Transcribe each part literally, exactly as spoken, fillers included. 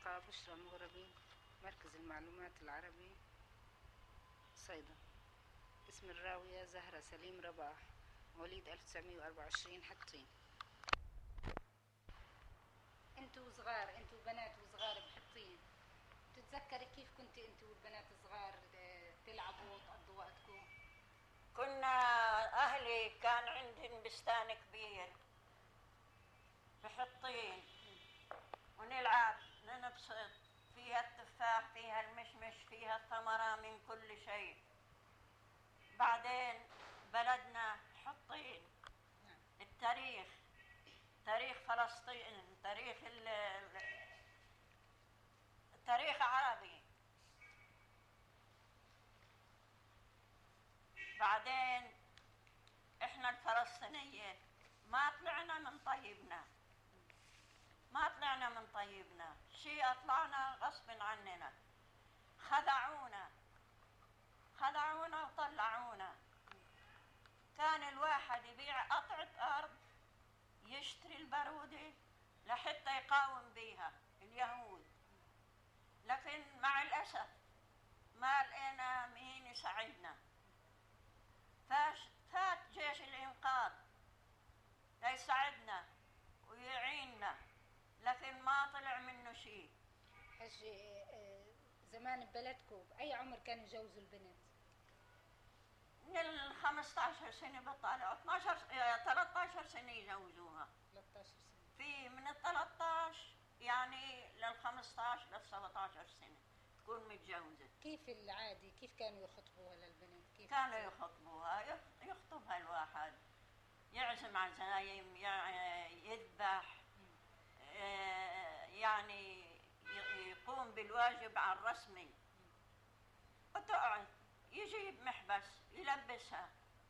موقع بشرى مغربي، مركز المعلومات العربي، صيدا. اسم الراوية زهرة سليم رباح، مواليد ألف وتسعمية وأربعة وعشرين، حطين. انتوا صغار، انتوا بنات وصغار بحطين، تتذكري كيف كنت انتوا والبنات صغار تلعبوا وتقضوا وقتكم؟ كنا أهلي كان عندهم بستان كبير بحطين، ونلعب ننبسط فيها، التفاح فيها، المشمش فيها، الثمرة من كل شيء. بعدين بلدنا حطين، التاريخ تاريخ فلسطين، تاريخ تاريخ عربي. بعدين احنا الفلسطينية ما طلعنا من طيبنا، ما طلعنا من طيبنا شيء، طلعنا غصب عننا، خدعونا خدعونا وطلعونا. كان الواحد يبيع قطعة أرض يشتري البارودة لحتى يقاوم بيها اليهود، لكن مع الأسف ما لقينا مين يساعدنا. فات جيش الإنقاذ ليساعدنا ويعيننا، لكن ما طلع منه شيء. حجي زمان ببلدكم بأي عمر كانوا يجوزوا البنت؟ من ال خمسة عشر سنة بطالع، اثناشر ثلاثة عشر سنة يجوزوها. ثلاثة عشر سنة. في من ال ثلاثة عشر يعني لل خمسة عشر لل سبعة عشر سنة تكون متجوزة. كيف العادي، كيف كانوا يخطبوها للبنت؟ كيف كانوا يخطبوها؟ يخطبها الواحد، يعزم عزايم، يذبح، يعني يقوم بالواجب على الرسمي، وتقعد يجيب محبس يلبسها،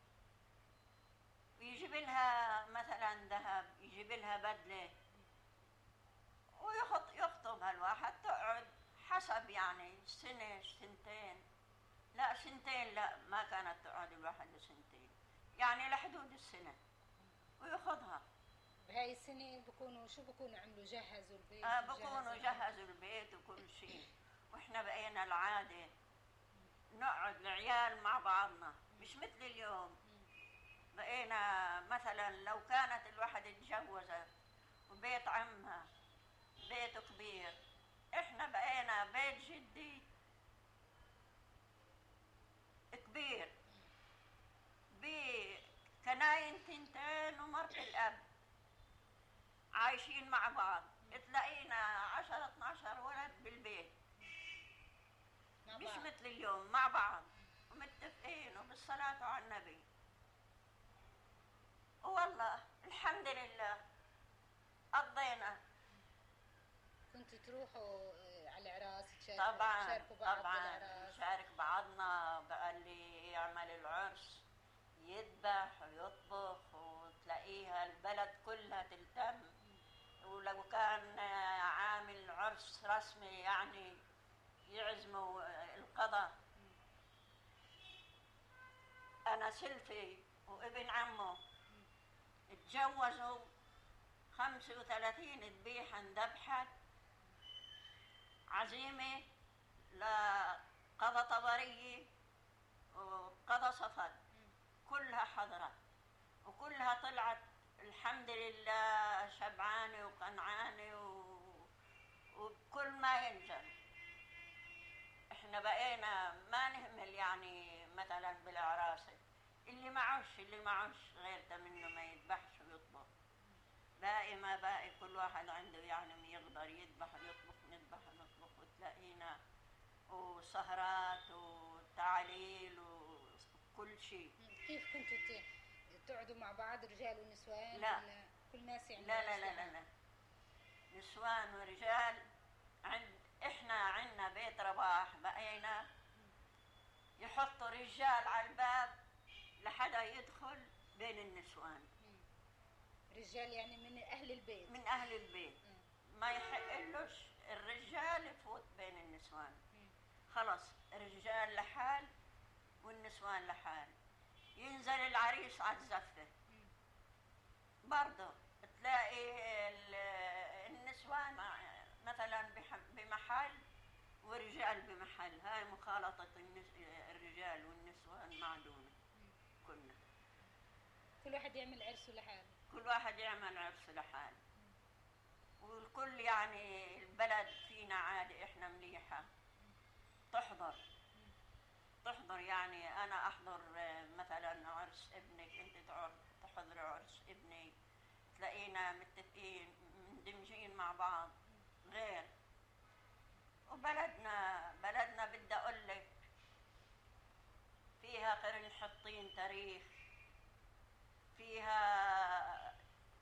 ويجيب لها مثلا ذهب، يجيب لها بدلة، ويخط يخطبها الواحد. تقعد حسب يعني سنة سنتين، لا سنتين، لا ما كانت تقعد الواحد سنتين، يعني لحدود السنة وياخذها. بهاي السنة بكونوا شو بكونوا عملوا؟ جهزوا البيت؟ آه بكونوا جهزوا البيت وكل شيء. واحنا بقينا العادة نقعد العيال مع بعضنا، مش مثل اليوم. بقينا مثلا لو كانت الواحد اتجوزت وبيت عمها بيته كبير، احنا بقينا بيت جدي كبير بكناين تنتين ومرت الأب عايشين مع بعض، تلاقينا عشرة اثناشر ولد بالبيت، مش مثل اليوم، مع بعض ومتفقين وبالصلاة على النبي. والله الحمد لله قضينا. كنتوا تروحوا على العراس تشاركوا؟ طبعا تشاركوا بعض طبعا بالعراس؟ نشارك بعضنا. بقى اللي يعمل العرس يذبح ويطبخ، وتلاقيها البلد كلها تلتم. ولو كان عامل عرس رسمي يعني يعزموا القضاء. أنا سلفي وابن عمه اتجوزوا خمسة وثلاثين ذبيحة ذبحت، عزيمة لقضاء طبرية وقضاء صفد، كلها حضرت وكلها طلعت الحمد لله شبعانة وقنعانة و... وبكل ما ينزل. احنا بقينا ما نهمل يعني مثلا بالعراسة، اللي معوش اللي معوش غير منه ما يذبحش ويطبخ، باقي ما باقي كل واحد عنده يعني يقدر يذبح ويطبخ، نذبح ونطبخ. وتلاقينا وسهرات وتعليل وكل شيء. كيف كنتوا تقعدوا مع بعض رجال ونسوان؟ لا ولا كل ناس يعني؟ لا لا لا لا, لا. نسوان ورجال. عند احنا عندنا بيت رباح بقينا يحطوا رجال على الباب لحدا يدخل بين النسوان. رجال يعني من أهل البيت؟ من أهل البيت. مم. ما يحقلوش الرجال يفوت بين النسوان. مم. خلص الرجال لحال والنسوان لحال. ينزل العريس على الزفة برضه تلاقي النسوان مثلا بمحل محل بمحل. هاي مخالطة النس... الرجال والنسوان معدونة. كنا كل واحد يعمل عرسه لحاله. كل واحد يعمل عرس لحاله. والكل يعني البلد فينا عادة احنا مليحة. تحضر تحضر يعني انا احضر مثلا عرس ابنك، انت تحضر عرس ابني، تلاقينا متفقين مندمجين مع بعض. غير وبلدنا بلدنا بدي اقول لك فيها قرن حطين تاريخ، فيها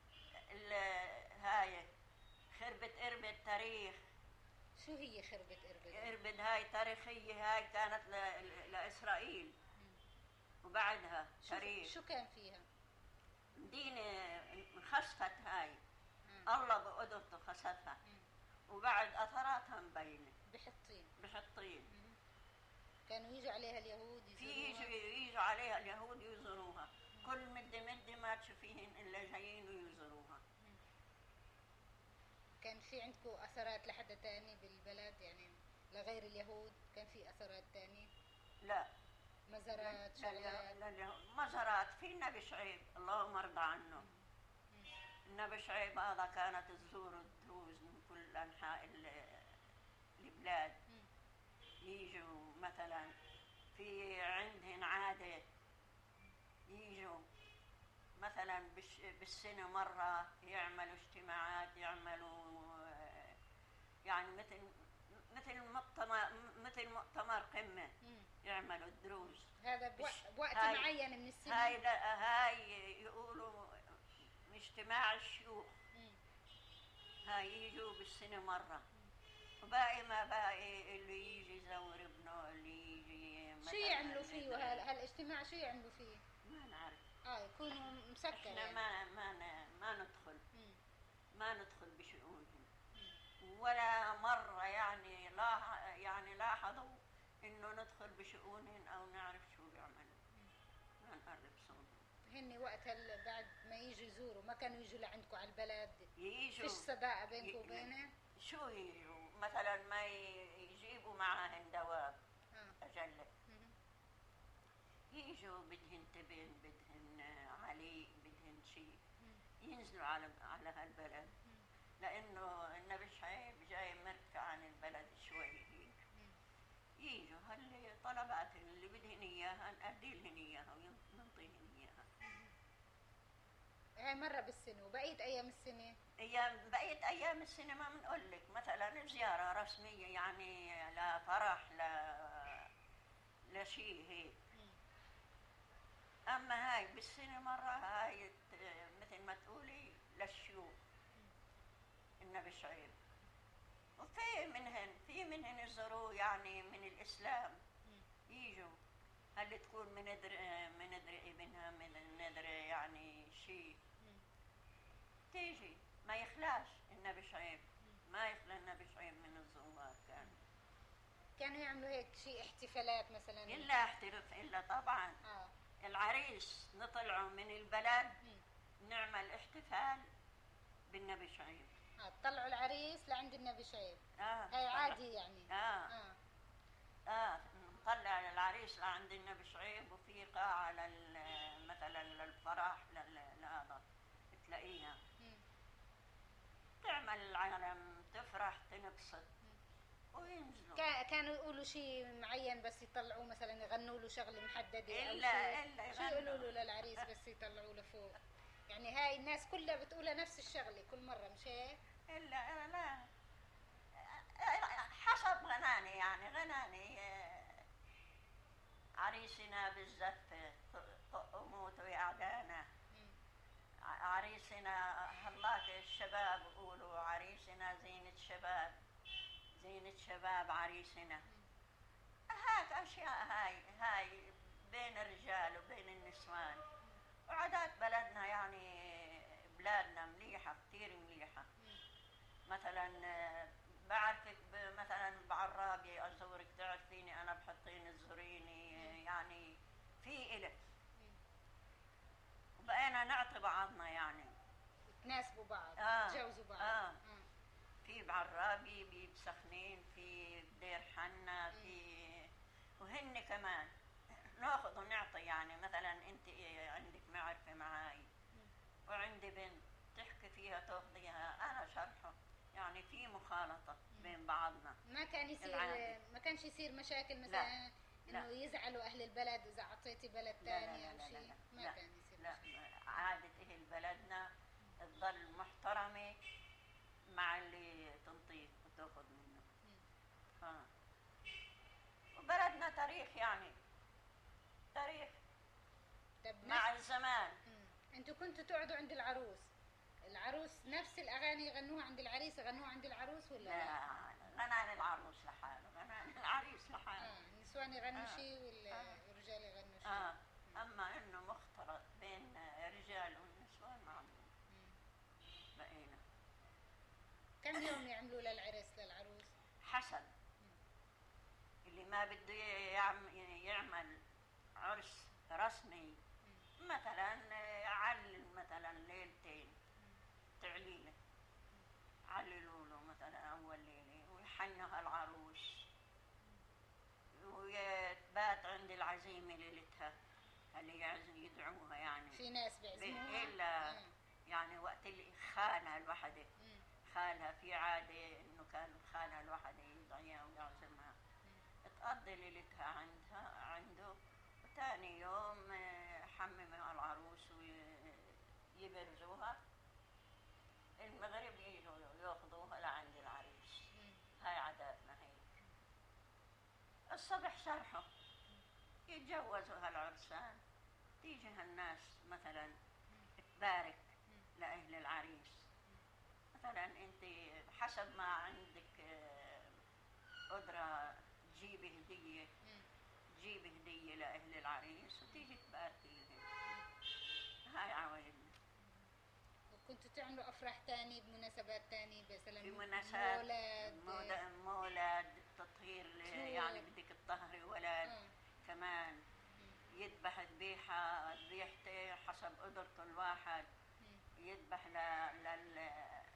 هاي خربة إربد تاريخ. شو هي خربة إربد؟ إربد هاي تاريخية، هاي كانت ل... لإسرائيل. وبعدها تاريخ. شو كان فيها؟ مدينة انخسفت هاي. مم. الله بقدرته خسفها. مم. وبعد أثراتها مبينة. بحطين بحطين. مم. كانوا يجوا عليها اليهود يزوروها. في يجوا يجوا عليها اليهود يزوروها. مم. كل مدة مدة ما تشوفيهن إلا جايين ويزوروها. مم. كان في عندكم أثرات لحد تاني بالبلد يعني لغير اليهود؟ كان في أثرات تاني؟ لا. مزارات شغلات؟ لا لا مزارات. في النبي شعيب اللهم ارضى عنه. مم. النبي شعيب هذا كانت تزور الدروز من كل أنحاء البلاد. مم. يجوا مثلا في عندهن عادة يجوا مثلا بالسنة مرة يعملوا اجتماعات، يعملوا يعني مثل مثل مؤتمر مثل مؤتمر قمة. مم. يعملوا الدروز هذا بوقت معين من السنة. هاي لا هاي يقولوا اجتماع الشيوخ. مم. هاي يجوا بالسنة مرة. وباقي ما باقي اللي يجي يزور ابنه، اللي يجي شو يعملوا فيه هالاجتماع؟ شو يعملوا فيه؟ ما نعرف. اه يكونوا مسكر احنا يعني. ما ما ما ندخل. مم. ما ندخل بشؤونهم. ولا مرة يعني لا يعني لاحظوا انه ندخل بشؤونهم او نعرف شو بيعملوا. ما نقرب صوتهم. هن وقتها بعد ما يجوا يزوروا ما كانوا يجوا لعندكم على البلد؟ يجوا. فيش صداقة بينكم وبينه؟ شو يجوا مثلا ما يجيبوا معاهن دواب. آه. أجلة. يجوا بدهن تبن، بدهن عليق، بدهن شيء، ينزلوا على على هالبلد. مم. لأنه النبي شعيب جاي مرتفع عن البلد شوي هيك. يجوا هاللي طلبات اللي بدهن إياها نأدي لهن إياها ونعطيهن إياها. هاي مرة بالسنة. وبقية أيام السنة؟ أيام بقية أيام السنة ما بنقول لك مثلا زيارة رسمية يعني لفرح ل لشيء هيك. أما هاي بالسنة مرة هاي مثل ما تقولي للشيوخ. النبي شعيب. وفي منهن في منهن يزوروا يعني من الإسلام. يجوا هل تكون من ندر من ندر ابنها من ندر يعني شيء تيجي. ما يخلاش النبي شعيب. ما يخلى النبي شعيب من الزوار. كان كانوا يعملوا هيك شيء احتفالات مثلا؟ إلا احترف إلا طبعا. آه. العريس نطلعوا من البلد. مم. نعمل احتفال بالنبي شعيب. اه تطلعوا العريس لعند النبي شعيب. اه هاي عادي يعني. اه اه, آه. نطلع العريس لعند النبي شعيب. وفي قاعة لل مثلا للفرح لهذا تلاقيها. مم. تعمل العالم تفرح تنبسط. وينزلوا. كانوا يقولوا شيء معين بس يطلعوه مثلا يغنوا له شغله محدده إلا او شيء؟ إلا شو يقولوا له للعريس بس يطلعوه لفوق؟ يعني هاي الناس كلها بتقولها نفس الشغله كل مره مش هيك؟ إلا لا حسب غناني يعني غناني عريسنا بالزفة طق موت ويعدانا. عريسنا هلاك الشباب يقولوا عريسنا زينة شباب زينة شباب عريسنا. هاك أشياء هاي هاي بين الرجال وبين النسوان. وعادات بلدنا يعني بلادنا مليحة كتير مليحة. مثلا بعرفك مثلا بعرابي أزورك تعرفيني أنا بحطين تزوريني يعني في إلك. وبقينا نعطي بعضنا يعني تناسبوا بعض. آه. تجوزوا بعض. آه. آه. في بعرابي بسخنين في بدير يرحلنا في، وهن كمان ناخذ ونعطي. يعني مثلا انت عندك معرفه معاي وعندي بنت تحكي فيها تاخذيها، انا شرحه، يعني في مخالطه بين بعضنا. ما كان يصير العادة. ما كانش يصير مشاكل لا. مثلا لا. انه يزعلوا اهل البلد اذا اعطيتي بلد لا لا ثاني لا او لا لا شيء؟ لا. ما لا. كان يصير لا مشاكل. عادة أهل بلدنا تظل محترمة مع اللي تنطيه وتاخذ منه. ها. وبلدنا تاريخ، يعني تاريخ طب مع نفس الزمان. مم. انتوا كنتوا تقعدوا عند العروس، العروس نفس الاغاني يغنوها عند العريس يغنوها عند العروس ولا لا؟ لا، غنى العروس لحاله، غنى العريس لحاله. اه النسوان يغنوا آه. شيء آه. والرجال يغنوا شيء. آه. أما إنه مختلط بين الرجال والنسوان معلوم. بقينا كم يوم يعملوا للعرس للعروس؟ حسب اللي ما بده يعم- يعمل عرس رسمي، مثلا علل مثلا ليلتين تعليله، عللوا له مثلا أول ليلة ويحنها العروس ويبات عند العزيمة ليلتها اللي يعزم يدعوها. يعني في ناس بيعزموها؟ إلا مم. يعني وقت اللي خالها الوحدة، مم. خالها في عادة إنه كان خالها الوحدة يدعيها ويعزمها، تقضي ليلتها عندها عنده، وثاني يوم آه، حمموا العروس ويبرزوها، المغرب يجوا ياخذوها لعند العريس. هاي عاداتنا هي. الصبح شرحه يتجوزوا هالعرسان، تيجي هالناس مثلا تبارك لأهل العريس. مثلا انت حسب ما عندك آه، قدرة تجيبي هدية، تجيبي هدية لأهل العريس وتيجي تباركي لهم. هاي عوايدنا. وكنتوا تعملوا افراح تاني بمناسبات تاني مثلا في مناسبات مولد؟ مولد, مولد تطهير، يعني بدك تطهري ولد. آه. كمان يذبح ذبيحة، ذبيحته حسب قدرته الواحد، يذبح ل لل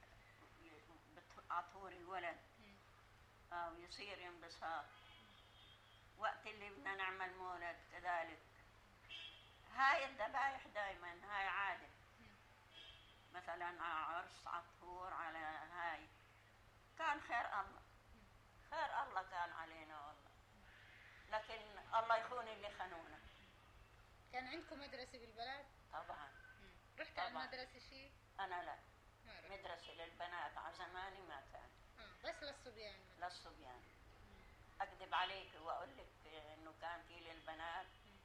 عطور الولد. آه ويصير ينبسط. وقت اللي بدنا نعمل مولد كذلك. هاي الذبايح دايما، هاي عادة. مثلا عرس عطور على هاي، كان خير الله، خير الله كان علينا والله، لكن الله يخون اللي خانونا. كان عندكم مدرسة بالبلد؟ طبعا. رحت على طبعاً. المدرسة شيء؟ أنا لا، ما رحت. مدرسة للبنات على زماني ما كان، آه. بس للصبيان؟ للصبيان. أكذب عليك وأقول لك إنه كان في للبنات.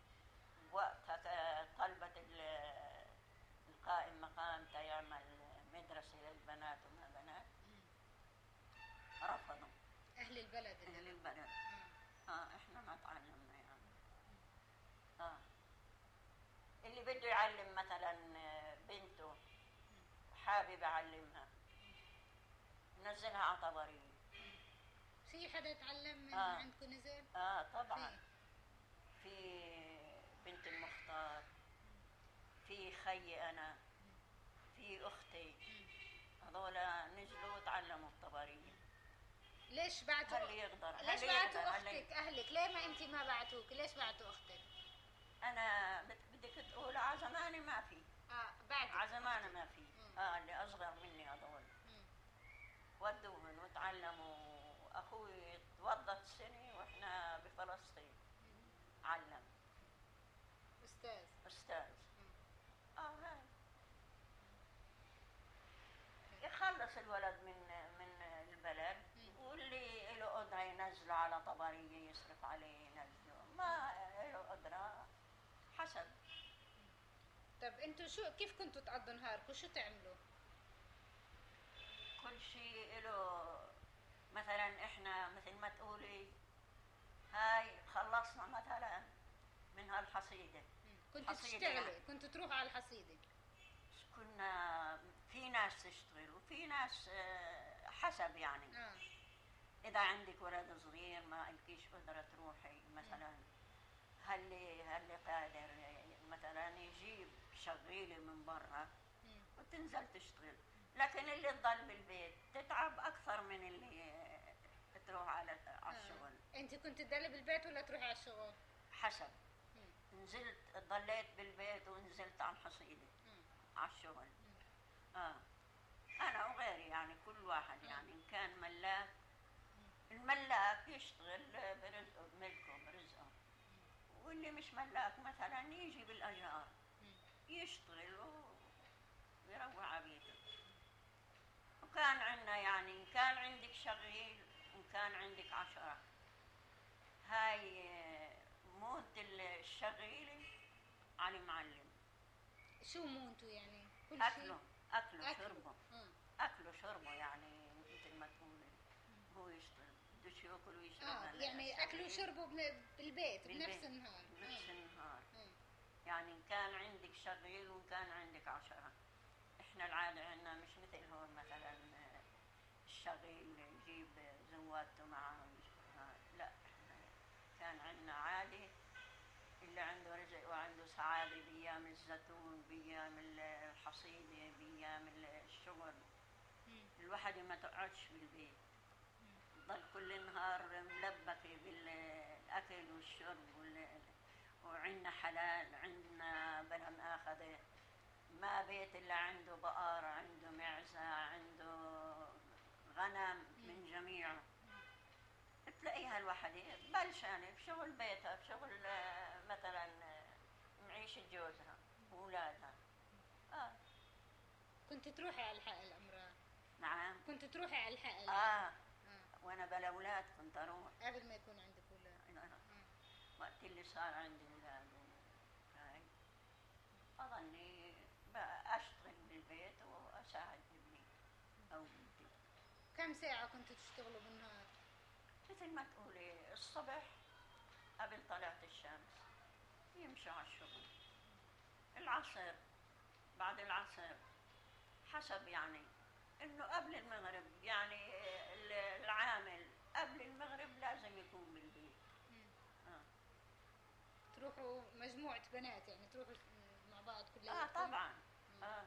وقتها طلبت ال- القائم مقامته يعمل مدرسة للبنات وما بنات، رفضوا أهل البلد أهل اللي البلد. آه. آه إحنا ما تعلمنا يعني. آه اللي بده يعلم مثلا بنته حابب يعلمها نزلها على طبرية. في حدا تعلم من آه. عندكم نزل؟ آه طبعا. في. في بنت المختار، في خي أنا، في أختي، هذول نزلوا وتعلموا الطبرية. ليش بعتوا هل يقدر ليش هل بعتوا يقدر هل أختك أهلك؟ ليه ما أنت ما بعتوك؟ ليش بعتوا أختك؟ أنا بت- بدك تقول على زماني ما في، آه بعد على زماني ما في. مم. آه اللي أصغر مني هذول ودوهن وتعلموا. أخوي توظف سنة وإحنا بفلسطين علم أستاذ. أستاذ. آه هاي يخلص الولد من من البلد، واللي له قدرة ينزله على طبرية يصرف عليه ينزله، ما له قدرة حسب. طب أنتوا شو كيف كنتوا تقضوا نهاركم؟ شو تعملوا؟ كل شيء له. مثلا احنا مثل ما تقولي هاي خلصنا مثلا من هالحصيدة، كنتوا حصيدة تشتغلي؟ يعني. كنتوا تروحوا على الحصيدة؟ كنا في ناس تشتغل وفي ناس آه، حسب يعني. آه. إذا عندك ولد صغير ما لكيش قدرة تروحي مثلا، هل هل قادر مثلا يجيب شغيلة من برا وتنزل تشتغل، لكن اللي تضل بالبيت تتعب أكثر من اللي تروح على على الشغل. انت كنت تدلي بالبيت ولا تروحي على الشغل؟ حسب. مم. نزلت ضليت بالبيت ونزلت على الحصيدة مم. على الشغل. مم. اه انا وغيري يعني كل واحد يعني ان كان ملاك، الملاك يشتغل برزقه بملكه برزقه، واللي مش ملاك مثلا يجي بالاجار مم. يشتغل و- ويروح على بيته. وكان عندنا يعني إن كان عندك شغيل وإن كان عندك عشرة، هاي آه، موت الشغيل على معلم. شو مونتو يعني؟ كل أكله شيء؟ أكله أكله. شربه، آه. أكله شربه يعني مثل ما تقول هو يشتغل بدوش ياكل ويشرب. اه هلا يعني اكلوا الشغيل وشربوا بن- بالبيت بنفس بالبيت النهار. نفس اه. النهار. اه. يعني إن كان عندك شغيل وإن كان عندك عشرة. إحنا العادة عندنا مش مثل هون مثلا آه، الشغيل يجيب زواته معه ويش- آه، لا إحنا كان عندنا عادي اللي عنده رزق وعنده سعادة بأيام الزيتون بأيام الحصيدة بأيام الشغل. مم. الواحدة ما تقعدش بالبيت، تضل كل النهار ملبكة بالأكل والشرب وال- وعندنا حلال عندنا بلا مآخذة، ما بيت إلا عنده بقر عنده معزة عنده غنم من جميعه. تلاقيها الوحدة بلشانة بشغل بيتها بشغل آه، مثلا آه، معيشة جوزها وأولادها. آه. كنت تروحي على الحق الامراض؟ نعم. كنت تروحي على الحق آه. اه وأنا بلا أولاد كنت أروح. قبل ما يكون عندك اولاد. أنا اه. وقت اللي صار عندي أولاد هاي أظني بقى أشتغل بالبيت وأساعد ابني أو بنتي. كم ساعة كنتوا تشتغلوا بالنهار؟ مثل ما تقولي الصبح قبل طلعت الشمس يمشوا على الشغل، العصر بعد العصر حسب يعني انه قبل المغرب يعني ال- العامل قبل المغرب لازم يكون بالبيت. مم. اه, تروحوا مجموعة بنات يعني تروحوا مع بعض آه كلياتكم؟ طبعا. مم. اه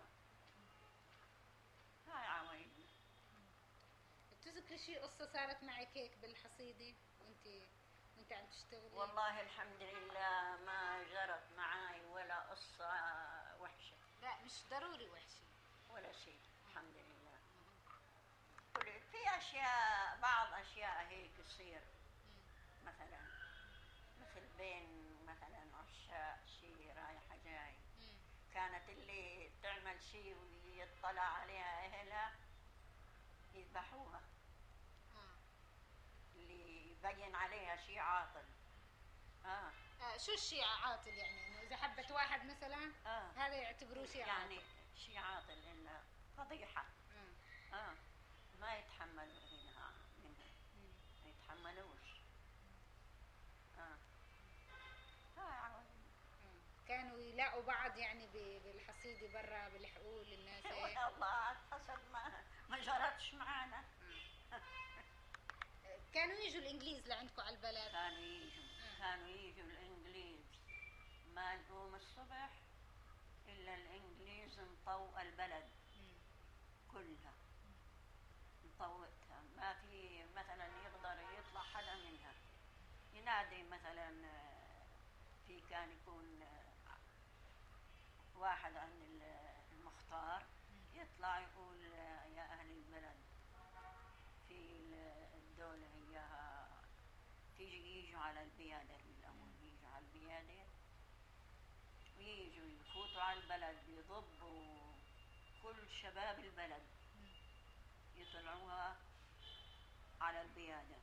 هاي عوايدي. بتذكري شي قصة صارت معك هيك بالحصيدة وانت وانت عم تشتغلي؟ والله الحمد لله ما جرت معاي ولا قصة وحشة لا مش ضروري وحشة. ولا شيء الحمد لله. كل في أشياء بعض أشياء هيك تصير مثلا مثل بين مثلا عشاء شي رايحة جاي، مم. كانت اللي تعمل شي ويطلع عليها أهلها يذبحوها، اه. اللي يبين عليها شي عاطل. آه. آه شو الشيء عاطل يعني؟ انه اذا حبت واحد مثلا آه. هذا يعتبروه شيء يعني عاطل. شي عاطل إنه فضيحة. آه. آه. ما يتحملوا منها منها مم. ما يتحملوش. آه. هاي عوض. آه. كانوا يلاقوا بعض يعني ب- بالحصيدة برا بالحقول الناس هيك؟ والله حسب ما ما جرتش معانا. آه. كانوا يجوا الانجليز لعندكم على البلد؟ كانوا يجوا آه. كانوا يجوا الإنجليز ما نقوم الصبح إلا الإنجليز مطوق البلد مم. كلها مطوقتها، ما في مثلا يقدر يطلع حدا منها. ينادي مثلا آه، في كان يكون آه، واحد عن ال- المختار يطلع يقول آه، يا أهل البلد في ال- الدولة إياها تيجي يجوا على البيادة الأول يجوا على البيادة ويجوا يفوتوا على البلد يضبوا كل شباب البلد يطلعوها على البيادة،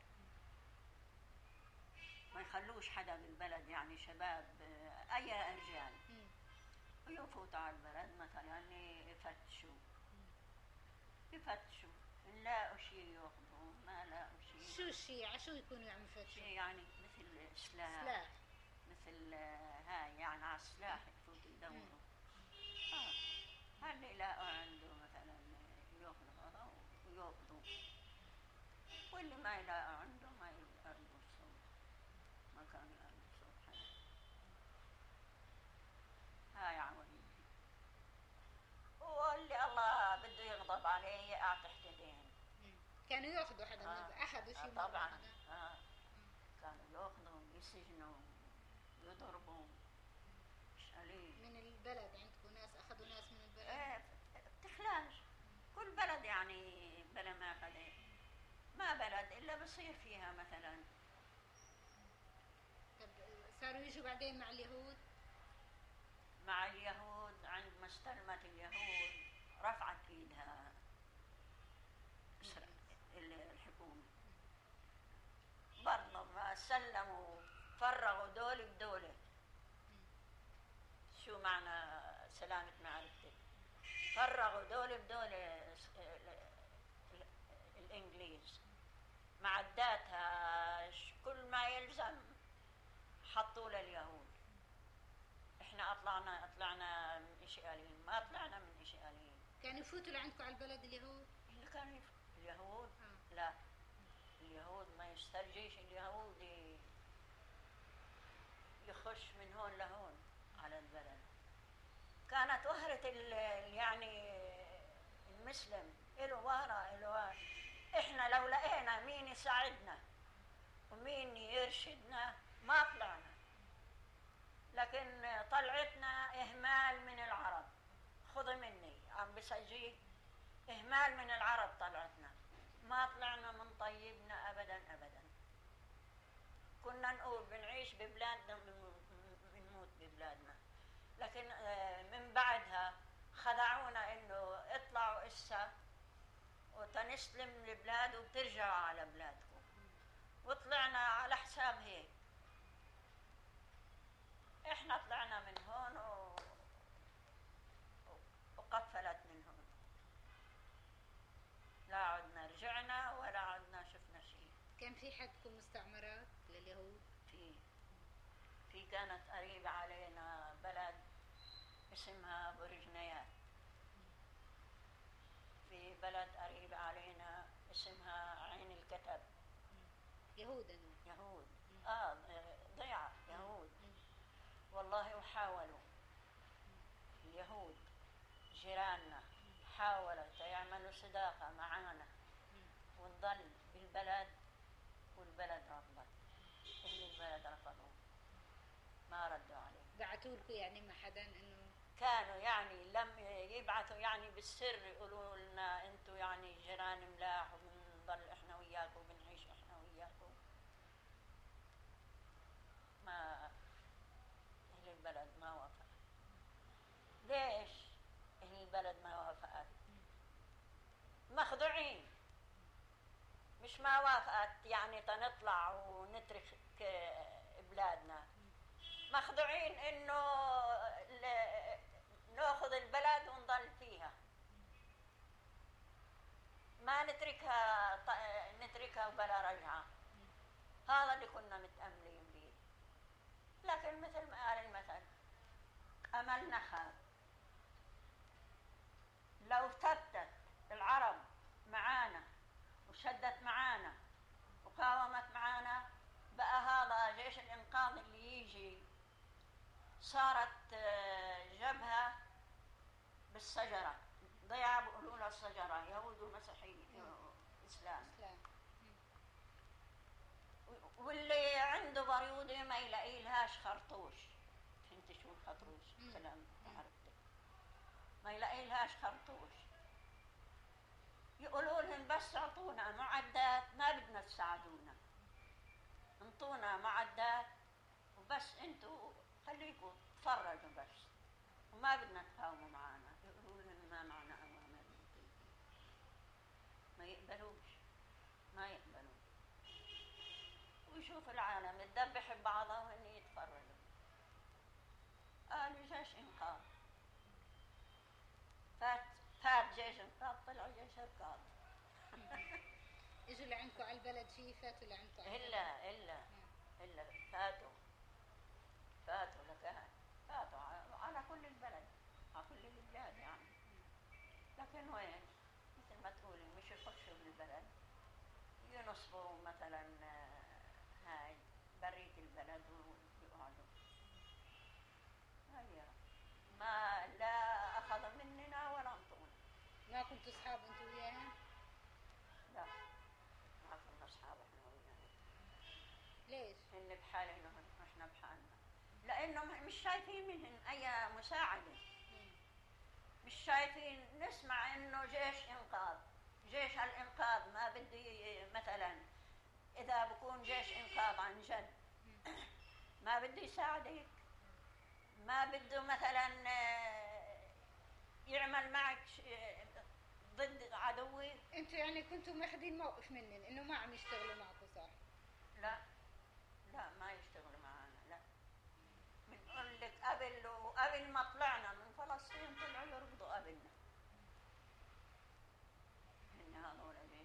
ما يخلوش حدا بالبلد يعني شباب آه، أي رجال مم. ويفوتوا على البلد مثلا يفتشوا يفتشوا إن لاقوا شي ياخذوا ما لاقوا شي شو الشيء ع- شو يكونوا عم شي يفتشوا؟ يعني مثل سلاح سلاح. مثل آه، هاي يعني على السلاح يفوتوا يدوروا. آه. هاللي لاقوا عنده مثلا ياخذوا هذا وياخذوا، واللي ما يلاقوا عنده ما يقربوا الصوت، ما كانوا يقربوا الصوت حدا. هاي عوايدي. واللي الله بده يغضب عليه يقع تحت ايدين. مم. كانوا ياخذوا حدا من آه. الب- اخذوا آه شيء مرة طبعا. حدا؟ آه. كانوا ياخذوا يسجنوا يضربوا مش قليل. من البلد عندكم ناس اخذوا ناس من البلد؟ ايه بتخلاش كل بلد يعني بلا ما خذ ما بلد الا بصير فيها مثلا. طب صاروا يجوا بعدين مع اليهود؟ مع اليهود عند ما استلمت اليهود رفعت ايدها الحكومة، برضه ما سلموا فرغوا دول بدولة. شو معنى سلامة معرفتك؟ فرغوا دول بدولة الإنجليز معداتها كل ما يلزم حطوا لليهود. احنا اطلعنا اطلعنا من اشغاليين، ما طلعنا من اشغاليين. كانوا يفوتوا لعندكم على البلد اليهود؟ اللي كانوا يف... اليهود آه. لا اليهود ما يسترجيش اليهود يخش من هون لهون على البلد. كانت وهرة ال... يعني المسلم له وهرة له وهرة. احنا لو لقينا مين يساعدنا ومين يرشدنا ما طلعنا، لكن طلعتنا إهمال من العرب. خذ مني عم بسجيه إهمال من العرب طلعتنا، ما طلعنا من طيبنا أبدا أبدا. كنا نقول بنعيش ببلادنا بنموت ببلادنا، لكن من بعدها خدعونا إنه اطلعوا إسا وتنسلم البلاد وبترجعوا على بلادكم، وطلعنا على حساب هيك. احنا طلعنا من هون و... وقفلت من هون، لا عدنا رجعنا ولا عدنا شفنا شيء. كان في حدكم مستعمرات لليهود؟ في في كانت قريبة علينا بلد اسمها برجنيات، في بلد قريبة علينا اسمها عين الكتب. يهود أنا. يهود اه ضيعة يهود والله. وحاولوا اليهود جيراننا حاولوا يعملوا صداقة معانا ونضل بالبلد، والبلد رفضت. أهل البلد رفضوا ما ردوا عليه. بعتوا لكم يعني ما حدا انه كانوا يعني لم يبعثوا يعني بالسر يقولوا لنا انتم يعني جيران ملاح وبنضل احنا وياكم وبنعيش احنا وياكم. ما أهل البلد ما وافق. ليش أهل البلد ما وافقت؟ مخدوعين، مش ما وافقت يعني تنطلع ونترك بلادنا. مخدوعين انه ناخذ البلد ونضل فيها، ما نتركها نتركها وبلا رجعة. هذا اللي كنا متأملين به. لكن مثل ما قال المثل أملنا خاب. لو ثبتت العرب معانا وشدت معانا وقاومت معانا، بقى هذا جيش الإنقاذ اللي يجي صارت جبهة بالشجرة. ضيعة بيقولوا لها الشجرة، يهود ومسيحيين إسلام. واللي عنده بريودة ما يلاقي لهاش خرطوش. فهمت شو الخرطوش؟ كلام عرفتك. ما يلاقي لهاش خرطوش. يقولوا لهم بس اعطونا معدات، ما بدنا تساعدونا، انطونا معدات وبس انتوا خليكم تفرجوا بس وما بدنا تقاوموا معنا. يقولوا لهم ما معنا اوامر، ما يقبلوش ما يقبلوا. ويشوف العالم تدبح ببعضها وهن يتفرجوا. قالوا جيش انقاذ. فات فات جيش انقاذ، طلعوا جيش انقاذ. اجوا لعندكم على البلد شيء فاتوا لعندكم؟ الا الا الا فاتوا فاتوا لكان فاتوا على كل البلد، على كل البلاد يعني. لكن وين مثل ما تقولي مش يخشوا بالبلد، ينصبوا مثلا هاي برية البلد ويقعدوا. هيا ما لا أخذ مننا ولا انطونا. ما كنتوا أصحاب أنتوا وياهم؟ لا ما كنا أصحاب إحنا وياهم. ليش؟ اللي بحالنا واحنا بحالنا، لانه مش شايفين منهم اي مساعده، مش شايفين. نسمع انه جيش انقاذ، جيش الانقاذ ما بدي مثلا اذا بكون جيش انقاذ عن جد ما بده يساعدك، ما بده مثلا يعمل معك ضد عدوي. انتوا يعني كنتوا ماخذين موقف منن انه ما عم يشتغلوا معكم، صح؟ لا لا ما يشتغلوا معنا، لا. بنقول لك قبل وقبل ما طلعنا من فلسطين طلعوا يرفضوا قبلنا، ان هذول جيش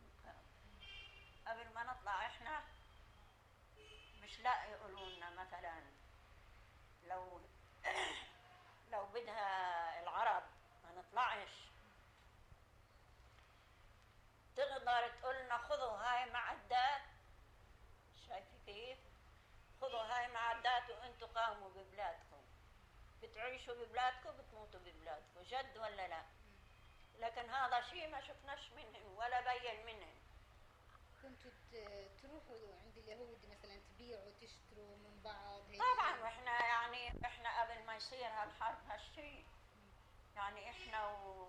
قبل ما نطلع احنا مش لا يقولوا لنا مثلا لو لو بدها العرب ما نطلعش تقدر تقول لنا خذوا هاي معدات، شايفه كيف؟ خذوا هاي معدات وانتوا قاموا ببلادكم، بتعيشوا ببلادكم بتموتوا ببلادكم، جد ولا لا؟ لكن هذا شيء ما شفناش منهم ولا بين منهم. كنتوا تروحوا عند اليهود مثلا تبيعوا تشتروا من بعض هيك؟ طبعا واحنا يعني احنا قبل ما يصير هالحرب هالشيء يعني احنا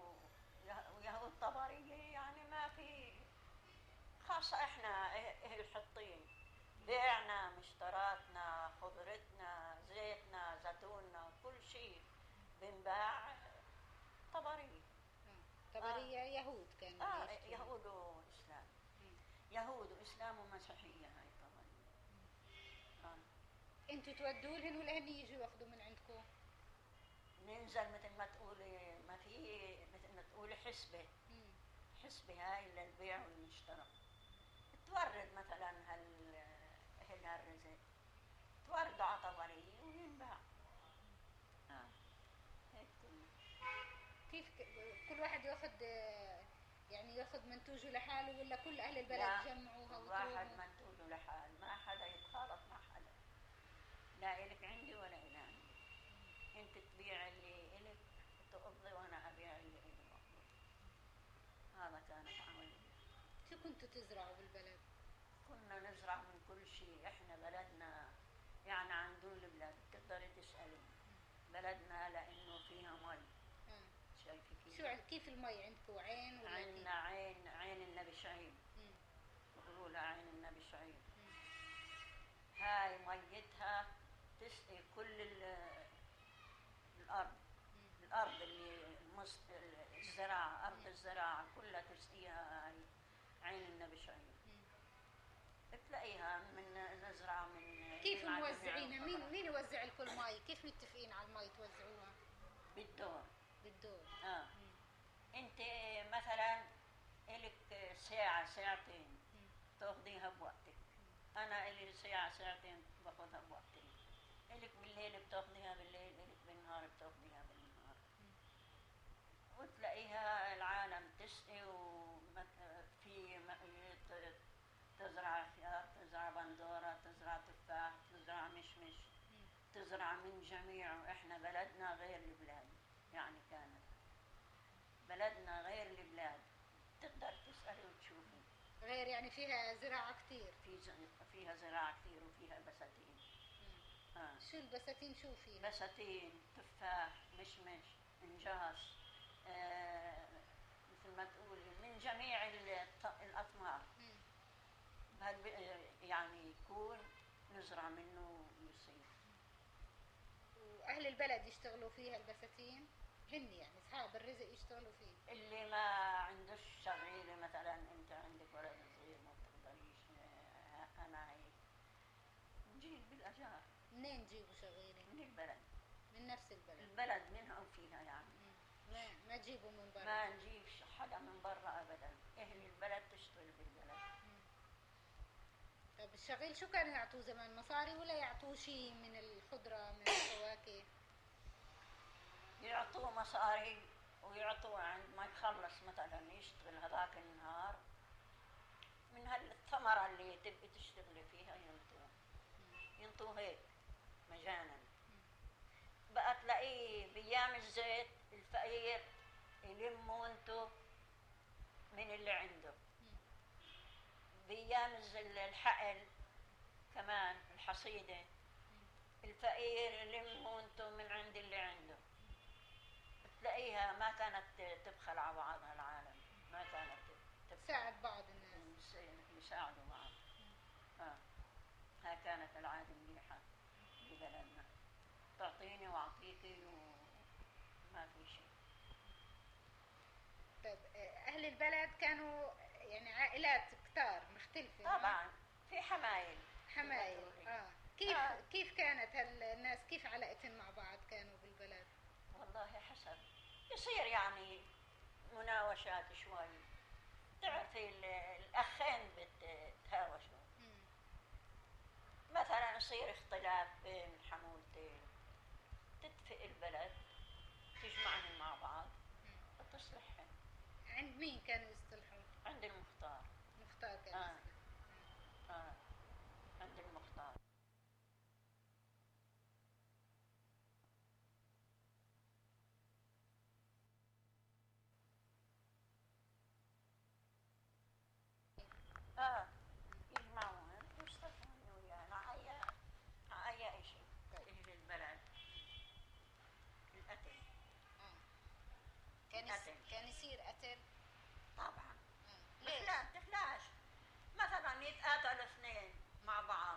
ويهود طبرية يعني ما في، خاصة احنا اهل الحطين بيعنا مشتراتنا خضرتنا زيتنا زيتوننا كل شيء بنباع طبرية. آه. طبرية آه. يهود كانوا اه يهود واسلام، يهود واسلام ومسيحية هاي طبرية. آه. انتوا تودوا لهن ولا هن يجوا ياخذوا من عندكم؟ ننزل مثل ما تقولي ما في مثل ما تقولي حسبة، حسبة هاي للبيع والمشترى، تورد مثلا هال اهل هالرزق توردوا على طبرية وينباع. اه هيك كله. كيف كل واحد ياخذ يعني ياخذ منتوجه لحاله ولا كل اهل البلد جمعوها وتروحوا؟ كل واحد منتوجه لحاله، ما حدا يتخالط مع حدا، لا إلك عندي ولا إلي عندي. انت تبيع اللي إلك تقضي وانا ابيع اللي إلي وأقضي. هذا كانت عملية. شو كنتوا تزرعوا بالبلد؟ كنا نزرع من كل شيء، احنا بلدنا يعني عن دون البلاد بتقدري تسألي بلدنا لانه فيها مي. آه. شايفه كيف؟ شو كيف المي عندكم؟ عين ولا عندنا عين، عين النبي شعيب، بقولوا لها عين النبي شعيب. هاي ميتها تسقي كل الارض، مم. الارض اللي المص... الزراعه، ارض الزراعه كلها تسقيها هاي عين النبي شعيب. بتلاقيها من نزرع من كيف موزعينها؟ مين مين يوزع لكم المي؟ كيف متفقين على المي توزعوها؟ بالدور. بالدور. اه مم. انت مثلا الك ساعه ساعتين مم. تاخذيها بوقتك، انا الي ساعه ساعتين باخذها بوقتي، الك بالليل بتاخذيها بالليل، الك بالنهار بتاخذيها بالنهار. مم. وتلاقيها العالم تسقي وفي تزرع خيار، تزرع بندورة، تزرع تفاح، تزرع مشمش، تزرع من جميع. وإحنا بلدنا غير البلاد، يعني كانت بلدنا غير البلاد، تقدر تسألي وتشوفي. غير يعني فيها زراعة كتير؟ في فيها زراعة كتير وفيها بساتين. آه. شو البساتين شو فيها؟ بساتين، تفاح، مشمش، انجاس، آه مثل ما تقولي من جميع الأثمار. يعني يكون نزرع منه ويصير. وأهل البلد يشتغلوا فيها البساتين؟ هن يعني أصحاب الرزق يشتغلوا فيه؟ اللي ما عندوش شغيلة مثلا، أنت عندك ولد صغير ما بتقدريش، أنا هيك نجيب بالأجار. منين نجيبوا شغيلة؟ من البلد، من نفس البلد. البلد منها وفيها يعني. ما ما تجيبوا من برا؟ ما نجيب حدا من برا أبدا، أهل البلد تشتغل بالبلد. طب الشغيل شو كانوا يعطوه زمان؟ مصاري ولا يعطوه شيء من الخضرة من الفواكه؟ يعطوه مصاري ويعطوه عند ما يخلص مثلا يشتغل هذاك النهار من هالثمرة اللي تبقي تشتغلي فيها ينطوه، ينطوه هيك مجانا. بقى تلاقيه بأيام الزيت الفقير يلموا انتو من اللي عنده. بأيام الحقل كمان الحصيدة، الفقير لموا انتم من عند اللي عنده. تلاقيها ما كانت تبخل على بعضها العالم، ما كانت تبخل، تساعد بعض الناس، يساعدوا بعض. آه. ها كانت العادة مليحة ببلدنا، تعطيني واعطيكي وما في شيء. طيب اهل البلد كانوا يعني عائلات كتار مختلفة؟ طبعا في حمايل. حمايل. اه كيف آه. كيف كانت هالناس، كيف علاقتهم مع بعض كانوا بالبلد؟ والله حسب، يصير يعني مناوشات شوي، تعرفي الأخين بتهاوشوا، مثلا يصير اختلاف بين حمولتين، تتفق البلد تجمعهم مع بعض وتصلحهم. عند مين كانوا يصطلحوا؟ عند المختار. مختار كان آه. يصطلح. آه. عند المختار. اه يجمعون ويصطلحون ويانا على على اي شيء يجي البلد. القتل. آه. كان يس... كان يصير قتل؟ طبعا. آه. ليش؟ لا تخلاش، مثلا يتقاتلوا اثنين مع بعض،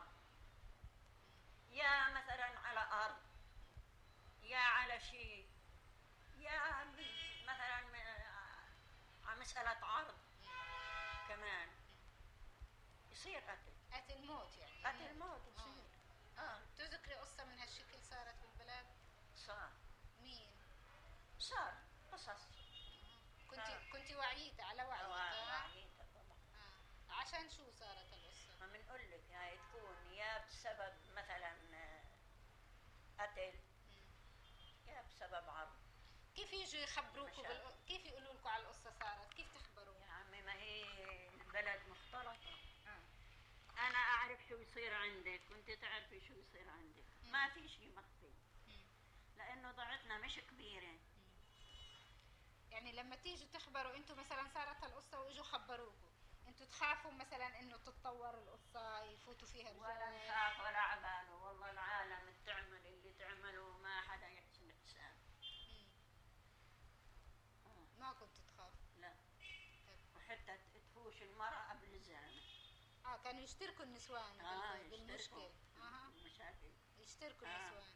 يا مثلا على ارض، يا على شيء، يا مثلا على مسألة عرض كمان، يصير قتل. قتل موت يعني؟ قتل موت يصير. اه, آه. تذكري قصة من هالشكل صارت بالبلد؟ صار. مين؟ صار قصص. كنت كنت وعيتة على وعي؟ وعيتة طبعا. آه. عشان شو صارت القصة؟ ما بنقول لك هاي تكون يا بسبب مثلا قتل، يا بسبب عرض. كيف يجوا يخبروكوا بال... كيف يقولوا لكم على القصة صارت؟ كيف تخبروا؟ يا عمي ما هي البلد مختلطة. آه. أنا أعرف شو يصير عندك وأنت تعرفي شو يصير عندك. مم. ما في شيء مخفي، لأنه ضعتنا مش كبيرة. مم. يعني لما تيجوا تخبروا أنتوا مثلا صارت هالقصة وإجوا خبروكوا، أنتوا تخافوا مثلا إنه تتطور القصة يفوتوا فيها رجال؟ ولا نخاف ولا عباله، والله العالم تعمل اللي تعمله ما حدا يحسن حساب. ما كنت تخاف؟ لا. وحتى تفوش المرأة قبل الزلمة. اه كانوا يشتركوا النسوان آه بالمشكل. اه المشاكل يشتركوا آه. النسوان.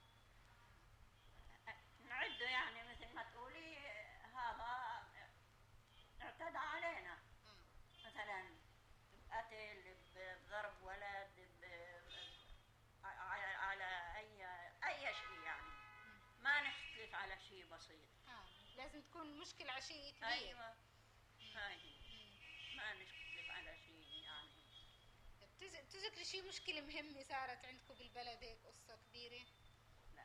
نعده يعني مثل ما تقولي هذا اعتدى علينا. آه. مثلا بقتل، بضرب ولد، على اي اي شيء يعني. ما نختلف على شيء بسيط. آه. لازم تكون مشكلة على شيء كبير. ايوه هاي ما نختلف على شيء يعني. تذكري شيء مشكلة مهمة صارت عندكم بالبلد هيك قصة كبيرة؟ لا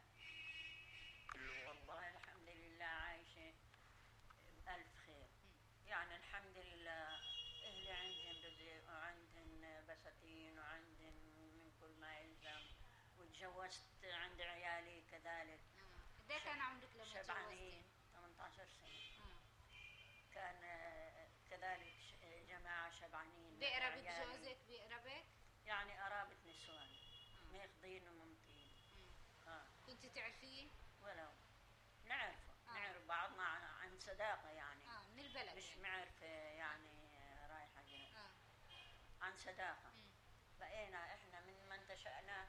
والله الحمد لله عايشة بألف خير. يعني الحمد لله اللي عندهم رزق وعندهم بساتين وعندهم من كل ما يلزم، وتجوزت عند عيالي كذلك. قد ايه كان عمرك لما تجوزتي؟ شبعانين ثمانية عشر سنة. آه. كان كذلك جماعة شبعانين. بيقربك جوزك؟ بيقربك؟ يعني قرابة نسوان. آه. ماخذين وممطين. آه. كنت تعرفيه؟ ولو نعرفه. آه. نعرف بعضنا عن صداقة يعني. آه. من البلد مش يعني. معرفة يعني رايحة جنة. آه. عن صداقة. مم. بقينا احنا من ما انتشأنا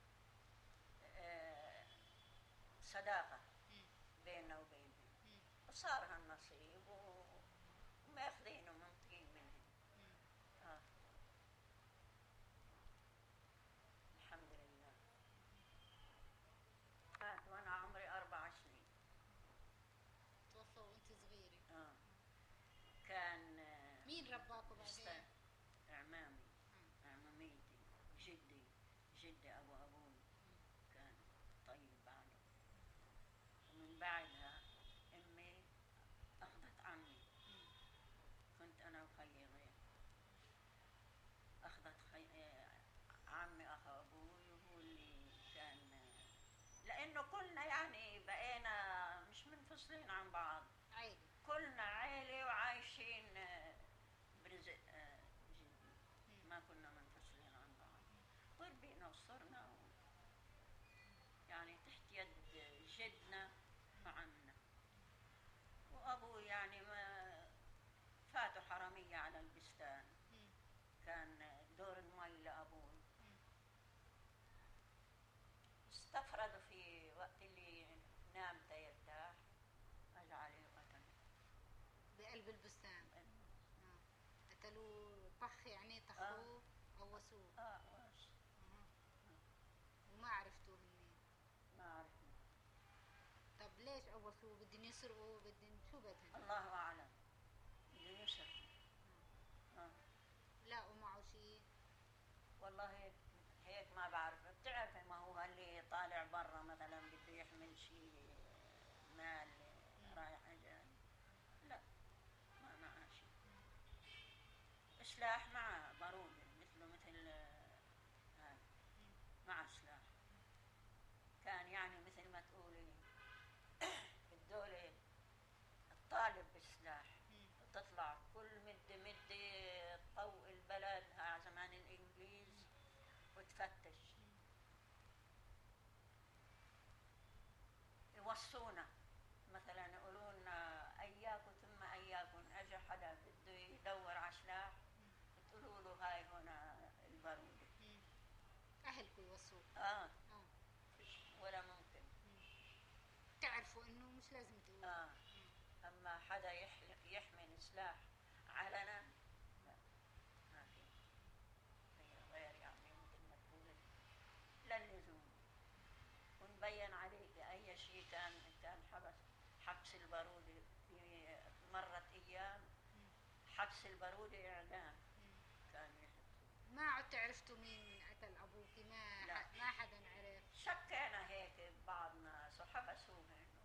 آه صداقة. مم. بيننا وبينهم. وصار هالنصيب وماخذين ومنطقين منهم. آه. الحمد لله. مات وانا عمري اربع سنين. توفى وانت صغيرة؟ اه. كان آه مين رباكوا بعدين؟ اعمامي. اعماميتي، جدي، جدي ابو ابوي كان طيب بعده. ومن بعدها امي اخذت عمي. كنت انا وخيي غير. اخذت خي... عمي اخو ابوي، وهو اللي كان، لانه كلنا يعني بقينا مش منفصلين عن بعض. عيلة. كلنا عيلة وعايشين برزق جدي. ما كنا منفصلين عن بعض. وربينا استفردوا في وقت اللي نام تيرتاح أجعل وطن بقلب البستان. آه. قتلوه طخ يعني آه. طخوه قوسوه. اه واش آه. وما عرفتوه منين؟ ما عرفنا. طب ليش قوسوه؟ بدهم يسرقوا؟ بدهم شو بدهم؟ الله أعلم. بدهم يسرقوا. آه. لاقوا معه شيء؟ والله هيك هيك ما بعرف. بتعرفي ما هو اللي طالع برا مثلا بده يحمل شيء مال رايح جاي، لا ما معه شيء. سلاح مع بارود مثله مثل هاي، مع سلاح. كان يعني مثل ما تقولي الدولة تطالب بالسلاح، تطلع كل مدة مدة تطوق البلد ها زمان الإنجليز وتفتش. يوصونا مثلا يقولوا لنا اياكم ثم اياكم، اجى حدا بده يدور على سلاح تقولوا له هاي هنا البارودة. أهلكم يوصوك؟ اه آه. فيش ولا ممكن. تعرفوا إنه مش لازم تقولوا. اه اما حدا يحلق يحمل سلاح علنا لا ما في. هي غير يعني مثل ما تقولي لا اللزوم. ونبين عليك اي شيء كان كان حبس حبس البارودة في مرت ايام حبس البارودة اعدام كان يحبسوا. ما عدت عرفتوا مين قتل أبوكي؟ ما لا. ح... ما حدا عرف؟ شكينا هيك بعض ناس وحبسوه انه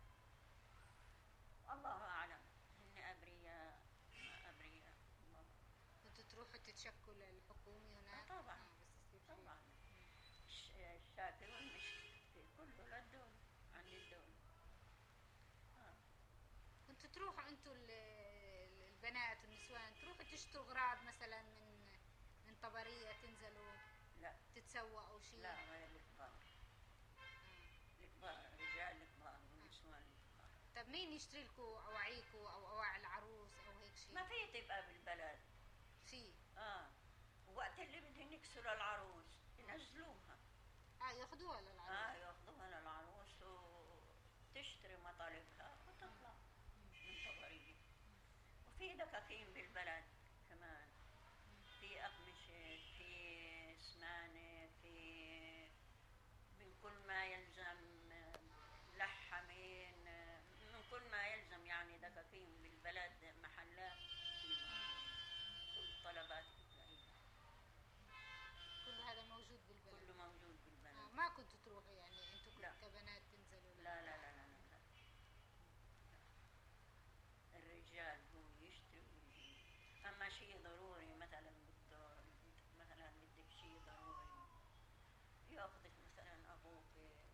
الله اعلم هن ابرياء ما ابرياء الله. كنتوا تروحوا تتشكوا للحكومة هناك؟ آه طبعا. آه بس يصير شيء. طبعا الش- الشاكي والمشكي كله للدولة عند الدولة. آه. كنتوا تروحوا انتوا ال- ال- البنات والنسوان تروحوا تشتروا اغراض مثلا من من طبرية، تنزلوا لا تتسوقوا شيء؟ لا غير الكبار. الكبار الرجال الكبار والنسوان الكبار. طب مين يشتري لكم اواعيكوا او اواعي العروس او هيك ما شيء؟ في تبقى بالبلد. في. اه وقت اللي بدهم يكسروا العروس ينزلوها. اه ياخذوها اه للعروس. ياخذوها للعروس وتشتري مطالبها وتطلع من طبرية. وفي دكاكين بالبلد كمان، في أقمشة، في سمانة، في من كل ما يلزم، لحمين، من كل ما يلزم يعني دكاكين بالبلد محلات في كل طلبات بتلاقيها. كل هذا موجود بالبلد؟ كله موجود بالبلد. آه ما كنتوا تروحوا يعني انتوا لا. كبنات تنزلوا؟ لا لا لا لا لا, لا. الرجال هو يشتري ويجيب. أما شيء ضروري مثلا بده مثلا بدك شيء ضروري ياخذك مثلا أبوك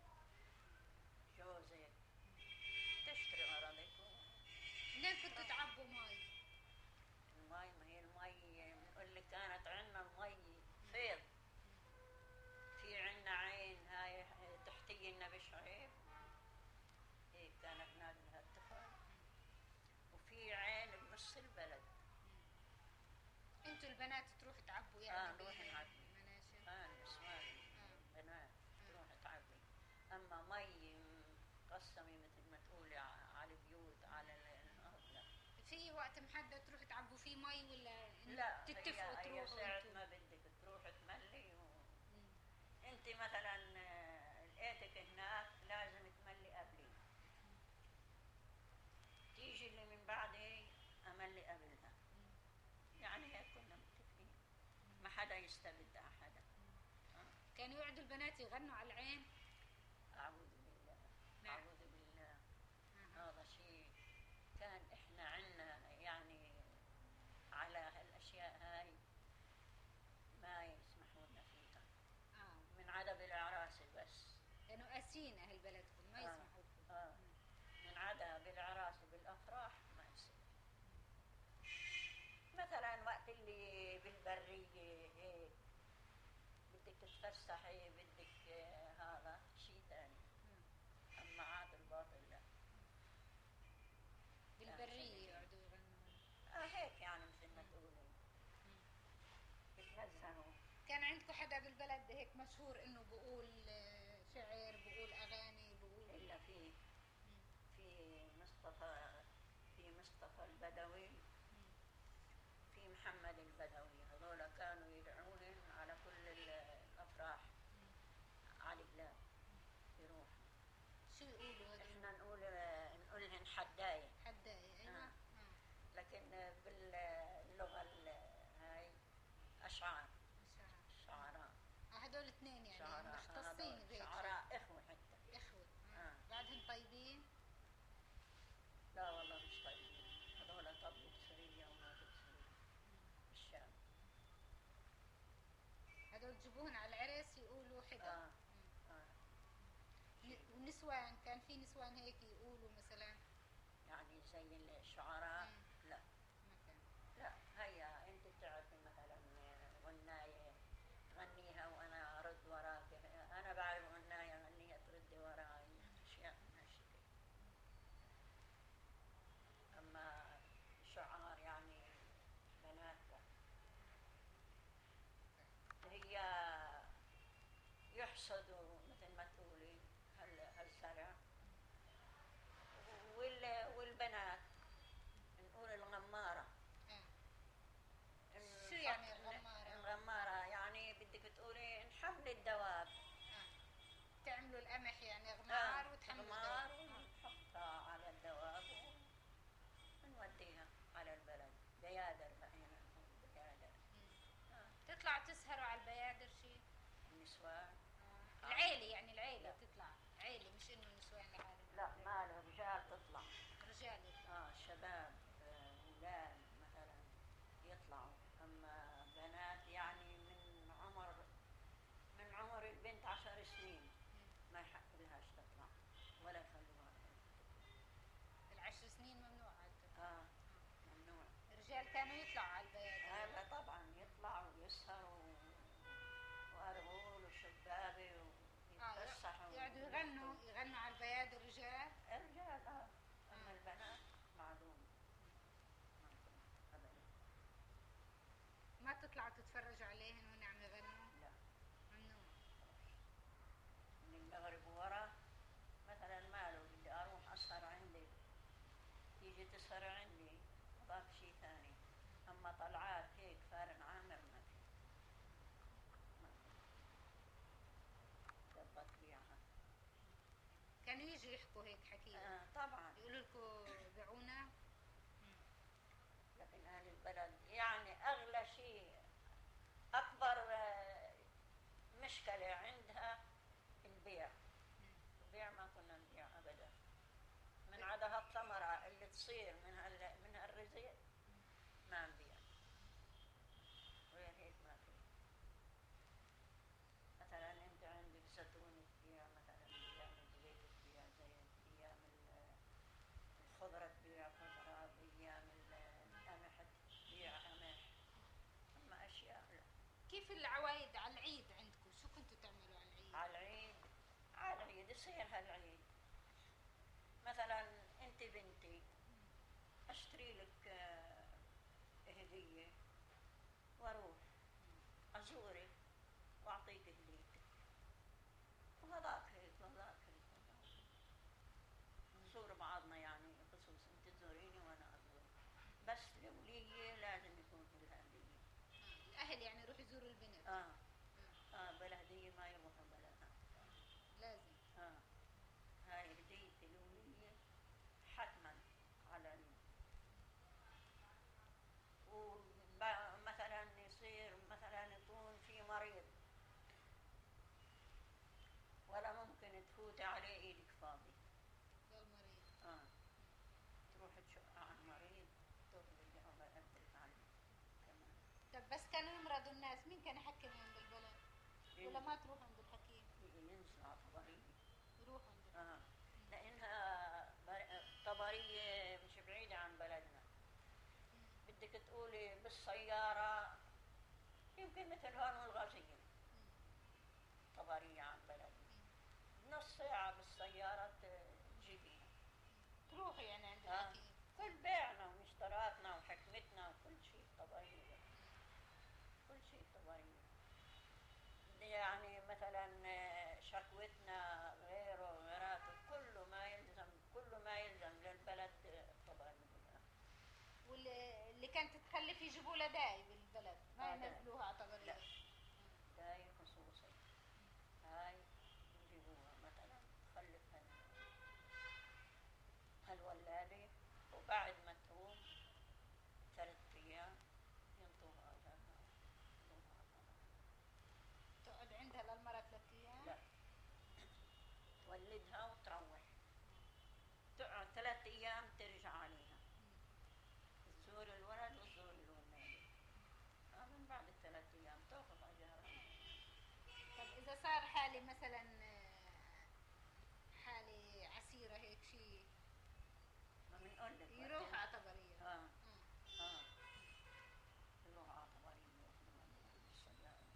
جوزك تشتري أراضيك. منين كنتوا تعبوا مي؟ المي ما هي المي بنقول لك كانت عندنا المي فيض. في عندنا عين هاي تحتي لنا بشعيب هيك كانت نازلة التفل، وفي عين بنص البلد. انتوا البنات تروحوا تعبوا يعني؟ اه نروح نعبي. بالمناشف؟ اه النسوان البنات تروح تعبي. اما مي مقسمة مثل ما تقولي على البيوت على الارض لا. في وقت محدد تروحوا تعبوا فيه مي ولا لا تتفقوا هي هي تروحوا ساعة انتوا؟ ما بدك تروح تملي و... انت مثلا لقيتك هناك لازم تملي قبلي، تيجي اللي من بعدي املي قبلها. يعني هيك كنا متفقين ما حدا يستبد على حدا. آه. كانوا يقعدوا البنات يغنوا على العين؟ أعوذ بالله. نعم. أعوذ بالله. أها. هذا شيء كان إحنا عنا يعني على هالأشياء هاي ما يسمحوا لنا فيها. اه من عدا بالأعراس بس. كانوا قاسيين اهل بلدكم ما آه. يسمحوا لكم. آه. من عدا بالأعراس وبالأفراح ما يصير. مثلا وقت اللي بالبرية هيك بدك تتفسحي بدك آه، هذا شيء ثاني. أما عاد الباطل لا. بالبرية يقعدوا يغنوا؟ آه هيك يعني مثل ما تقولي بتنزهوا. كان عندكم حدا بالبلد هيك مشهور انه بقول آه، شعر، بقول اغاني، بقول إلا في في مصطفى في مصطفى البدوي، في محمد البدوي، هذول كانوا يدعوهن على كل ال- الأفراح على البلاد يروح. شو يقولوا هذول؟ احنا نقول نقولهن حداية، حداية، ايوه. آه. آه. لكن باللغة ال- هاي أشعار، شعر. شعراء، آه، هدول اثنين يعني شعراء، مختصين هذول بهيك شعراء إخوة حتى. شيء. اخوة. آه. آه. بعدهم طيبين. لا والله مش طيبين، هذول طبلة سوريا وماتت سوريا الشام. هدول تجيبوهن على العرس يقولوا حدا. آه. آه. ن- ونسوان، كان في نسوان هيك يقولوا مثلا؟ يعني زي الشعراء مم. لا. ما كان. لا هيا انت بتعرفي مثلا غناية غنيها وانا ارد وراك، انا بعرف غناية غنيها تردي وراي، اشياء من هالشكل. اما شعار يعني بنات لا. هي يحصدوا مثل ما تقولي هال هالزرع، وال والبنات نقول الغمارة. آه. إن شو يعني نحط- غمارة؟ الغمارة يعني بدك تقولي نحمل الدواب. آه. تعملوا القمح يعني غمار آه، وتحملوا غمار الدواء. آه. ونحطها على الدواب ونوديها على البلد. بيادر بقينا نقول بيادر. مم. آه. تطلعوا تسهروا على البيادر شيء؟ النسوان آه. العيلة يعني، العيلة لا. تطلع عيلة، مش انه نسوان العالم. لا ما له رجال تطلع. رجال يطلع. اه شباب، آه، اولاد مثلا يطلعوا. اما بنات يعني من عمر من عمر البنت عشر سنين ما يحق لهاش تطلع ولا يخلوها. العشر سنين ممنوع عاد تطلع. اه ممنوع. الرجال كانوا يطلعوا على البيادر. هذا طبعا يطلعوا ويسهروا وأرغول وشبابة اه، ويتفسحوا يقعدوا يغنوا يغنوا على البيادر الرجال. الرجال. اه أما آه. البنات معدوم معدوم أبدا. ما تطلعوا تتفرجوا عليهن وهن عم يغنوا؟ لا ممنوع. من المغرب ورا مثلا ماله بدي أروح أسهر عندي، تيجي تسهر عندي هذاك شي ثاني. أما طلعات هيك فارن عامر ما في ما في ضبط بيعها. كانوا يجوا يحكوا هيك حكي. آه طبعا. يقولوا لكم بيعونا. لكن أهل البلد يعني أغلى شيء، أكبر آه، مشكلة عندها البيع. البيع ما كنا نبيع أبدا، من عدا هالثمرة اللي تصير من هال من هالرزق ما نبيع، غير هيك ما في. مثلا أنت عندك زيتون تبيع، مثلا أيام الزيت تبيع زيت، أيام ال- الخضرة تبيع خضرة، أيام ال- القمح تبيع قمح. أما أشياء لا. كيف العوايد على العيد عندكم؟ شو كنتوا تعملوا على العيد؟ على العيد على العيد يصير هالعيد مثلا انت بنتي اشتري لك آه، هدية واروح ازورك واعطيك هديتك، وهذاك هيك وهذاك هيك وهذاك. نزور بعضنا يعني، خصوص انت تزوريني وانا ازورك، بس الولية لازم يكون في الهدية. آه. الاهل يعني يروحوا يزوروا البنت. اه اه بلا هدية ما يروحوا بلدها. لازم. اه هاي هدية الولية حتما على ال... ومثلا يصير مثلا يكون في مريض ولا ممكن تفوتي عليه ايدك فاضي. ضل مريض. اه تروح تشق عن مريض تغلي الله يقدرك عنه كمان. طب بس كانوا يمرضوا الناس، مين كان يحكمهم بالبلد؟ ولا ما تروح عند الحكيم؟ ينزل على طبرية. يروح عند الحكيم. اه لانها بر- طبرية مش بعيدة عن بلدنا. بدك تقولي بالسيارة يمكن مثل هون الغازية طبرية عن بلدنا، نص ساعة بالسيارة تجيبيها. تروحوا يعني عند آه. الحكيم. كل بيعنا واشتراكنا وحكمتنا وكل شيء طبيعي، كل شيء طبيعي. يعني مثلا شكوتنا كانت تخلف يجيبوا لها داي بالبلد ما آه، داي. ينزلوها اعتبر لا. داي خصوصي هاي يجيبوها مثلا تخلف هال- هالولادة، وبعد ما تقوم ثلاث أيام ينطوها أجلها ينطوها أجلها. تقعد عندها للمرة ثلاث ايام. لا، تولدها وتروح، تقعد ثلاث أيام ترجع عليها، تزور الولد وتزور الولادة. آه، من بعد الثلاث أيام تأخذ أجرها. طب اذا صار حالي مثلا آه، حالي عسيرة هيك شيء ما بنقول لك يروح وقتين. اعتبرية. آه آه يروح عطواني ياخذوا منها بالسيارة.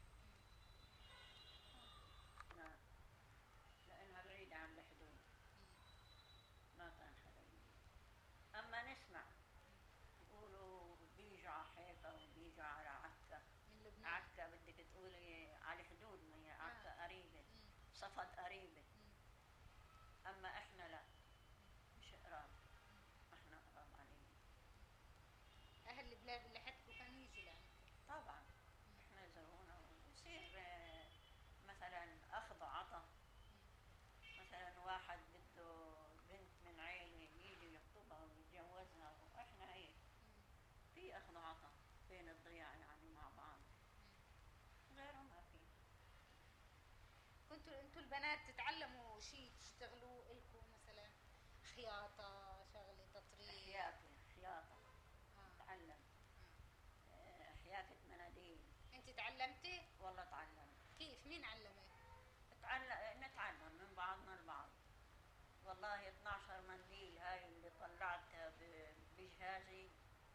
نعم، لأنها بعيدة عن الحدود ما كان حدا يجي. أما نسمع يقولوا بيجوا على حيفا وبيجوا على عكا. من لبنان. عكا بدك تقولي على الحدود، ما هي عكا قريبة، مم. صفد قريبة. مم. أما إحنا لا، مش قراب، إحنا قراب علينا. اهل البلاد اللي حكوا كانوا يجوا لعندكم. طبعا إحنا زرونا ويصير آه، مثلا أخذ عطا. مثلا واحد بده بنت من عيلة يجي يخطبها ويتجوزها، وإحنا هيك في أخذ عطا بين الضياع يعني مع بعض، غيره ما في. كنتوا انتوا البنات تتعلموا شيء تشتغلوا الكم مثلا خياطة شغلة تطريز؟ حياكة خياطة آه. تعلم. آه، حياكة مناديل. انت تعلمتي؟ والله تعلم. كيف؟ مين علمك؟ تعلم نتعلم من بعضنا البعض. والله اثناشر منديل هاي اللي طلعتها ب- بجهازي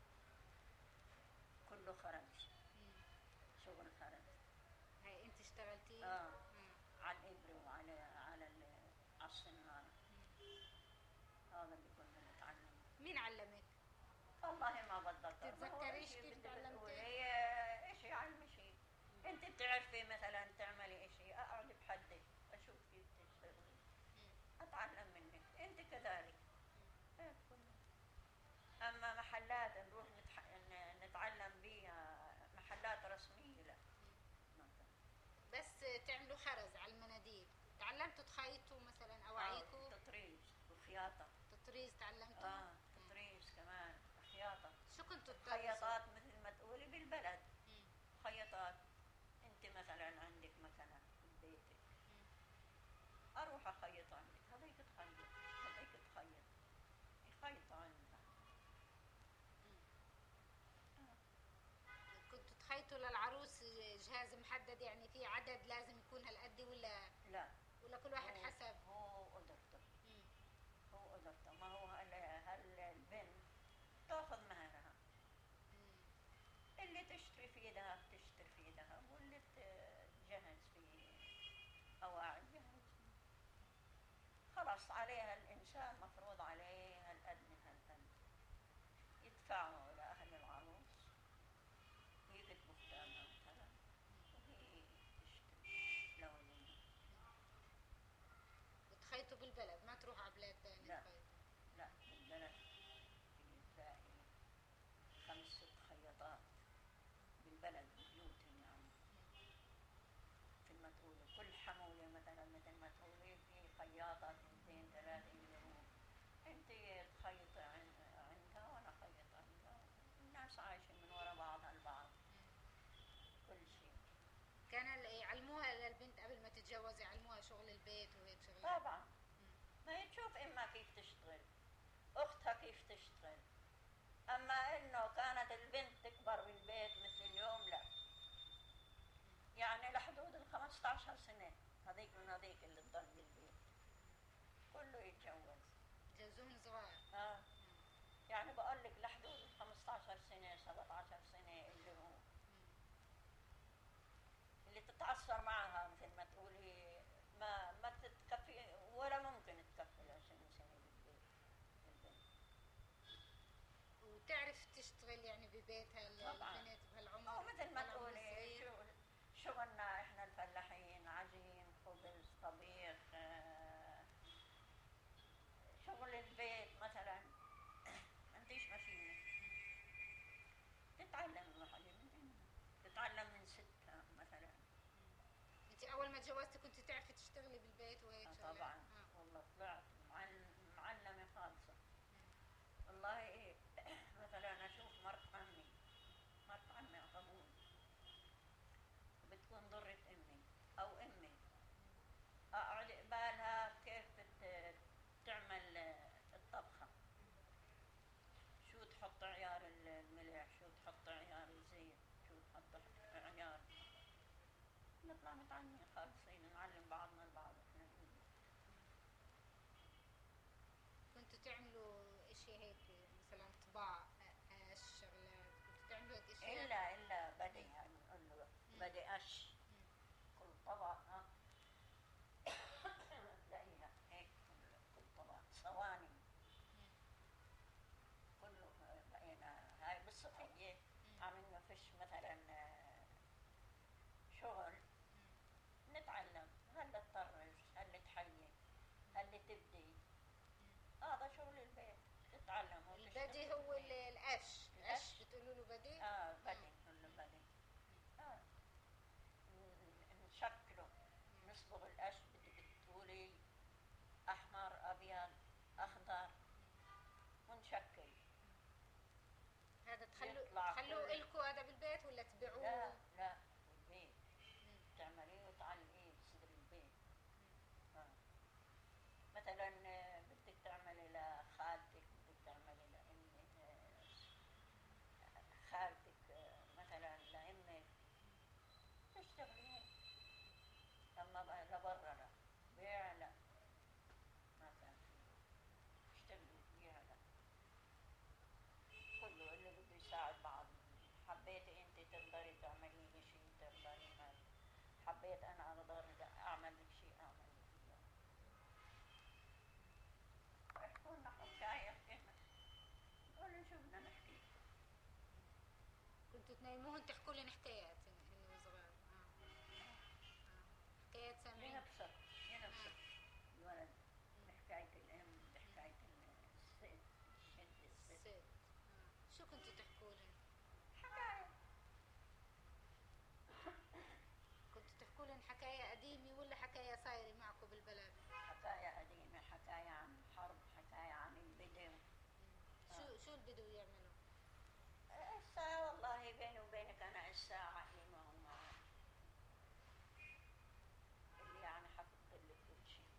كله خرج، مم. شغل خرج. هاي انت اشتغلتي؟ اه مم. على الإبرة وعلى على ال- على الصنارة. هذا اللي كنا نتعلم. مين علمك؟ والله ما بتذكر. تتذكريش هو إشي كيف بدي تعلمتي؟ بتقولي اشي علم شيء. انت بتعرفي مثلا تعملي اشي، اقعد بحدك اشوف كيف تشتغلي، اتعلم منك. انت كذلك هيك كله. اما محلات نروح نتح... ن- نتعلم بيها محلات رسمية لا، ما كان. بس تعملوا خرز على المناديل. تعلمتوا تخيطوا مثلا آه، اواعيكم؟ تطريز وخياطة. تطريز تعلمتوا؟ اه تطريز كمان خياطة. شو كنتوا تطرزوا؟ خياطات مثل ما تقولي بالبلد. مم. خياطات. انت مثلا عندك مكنة في بيتك، مم. اروح اخيط عندك، هذيك تخيط هذيك تخيط، يخيطوا عندها. آه. كنتوا تخيطوا للعروس جهاز محدد يعني في عدد لازم يكون هالقد ولا لا، ولا كل واحد هو- حسب؟ هو قدرته. مم. هو قدرته. ما هو هل, هل البنت تاخذ مهرها، مم. اللي تشتري فيه ذهب تشتري فيه ذهب، واللي ت- تجهز فيه أواعي تجهز فيه. خلاص عليها الإنسان مفروض عليه هالقد من هالقد، يدفعه لأهل العروس يكتبوا كتابها مثلا، وهي تشتري لوليها. بتخيطوا بالبلد ما تروحوا على بلاد تاني لا. تخيطوا؟ لا بالبلد في تلاقي خمس ست خياطات بالبلد بيوتهم يعني. مثل ما تقولي كل حمولة مثلا مثل ما تقولي في خياطة اثنتين ثلاثة يجرون، انت تخيطي عن- عندها وانا خيط عندها، الناس عايشة من ورا بعضها البعض كل شيء. كان ال- يعلموها للبنت قبل ما تتجوز يعلموها شغل البيت وهيك شغلات؟ طبعا. ما هي تشوف امها كيف تشتغل، اختها كيف تشتغل. اما انه كانت البنت تكبر بالبيت مثل اليوم لا، يعني لحدود ال خمسة عشر سنة هذيك من هذيك اللي تضل بالبيت كله يتجوز. جوزون صغار. اه يعني بقول لك لحدود ال خمسة عشر سنة سبعة عشر سنة اللي هو اللي تتعصر معها مثل ما تقولي، ما ما تتكفي ولا ممكن تكفي عشرين سنة بالبيت البنت. وتعرف تشتغل يعني ببيتها ال- طبعاً. البنت بهالعمر؟ أو مثل ما بهالعمر تقولي الصغير؟ شو شغلنا إحنا الفلاحين، عجين خبز طبيخ، آه، شغل البيت مثلا ما عنديش ماشينة، ما تجوزتي كنت تعرفي تشتغلي بالبيت وهيك آه شغلات؟ طبعا. آه. والله طلعت معلم- معلمة خالصة. والله إيه، مثلا أشوف مرت عمي، مرت عمي أبوي بتكون ضرة أمي أو أمي، أقعد قبالها كيف بت- بتعمل الطبخة، شو تحط عيار الملح، شو تحط عيار الزيت، شو تحط عيار. نطلع متعلمين خالصين، نعلم بعضنا البعض إحنا. كنتوا تعملوا اشي هيك مثلا طباع، قش شغلات، كنتوا تعملوا هيك اشياء؟ إلا إلا بدي يعني نقول له بدي أش مم. كل طبق ها تلاقيها هيك، كل كل طبق صواني مم. كله. بقينا هاي بالصفية مم. عملنا فيش مثلا آه، شغل مم. نتعلم، هل تطرز، هل تحيي، هل تبدي. هذا شغل البيت، تتعلم وتشتغل البدي هو ال- بالبيت. القش، القش. القش بتقولوا له بدي؟ اه بدي آه. نقول له بدي. اه ن- نشكله، نصبغ القش، بدك تقولي احمر ابيض اخضر، ونشكل هذا تخلوا يطلع تخلوه كل. إلكوا هذا بالبيت ولا تبيعوه؟ لا لا بالبيت مم. تعمليه وتعلقيه بصدر البيت. آه. مثلا آه، بدك تعملي لخالتك، بدك تعملي لأمك، آه، خالتك آه، مثلا لأمك، تشتغلي هيك. أما بقى لبرا لا، بيع لا، ما كان في. تشتغلي بيع لا، كله اللي بده يساعد بعض. حبيتي انت تقدري تعملي لي شيء تقدري، ما حبيت انا اقدر اعمل لك شيء اعمل لك اياه. احكوا لنا حكايه، احنا قولوا شو بدنا نحكي. كنتوا تنيموهن تحكوا لهم حكايات هن هن وصغار؟ آه. آه. حكايات سامعين؟ ينبسط آه. ينبسط الولد مم. بحكايه الام، بحكايه الست، شد الست. ست. آه. شو كنتوا تحكوا لهم؟ حكايه. كنتوا تحكوا لهم حكاية قديمة ولا حكاية صايرة معكم بالبلد؟ حكايه قديمه، حكايه عن الحرب، حكايه عن البدو. شو شو اللي بدو يعملوا؟ هسه والله بيني وبينك أنا هسه عقلي ما هو معه. اللي يعني حفظت لك كل شيء.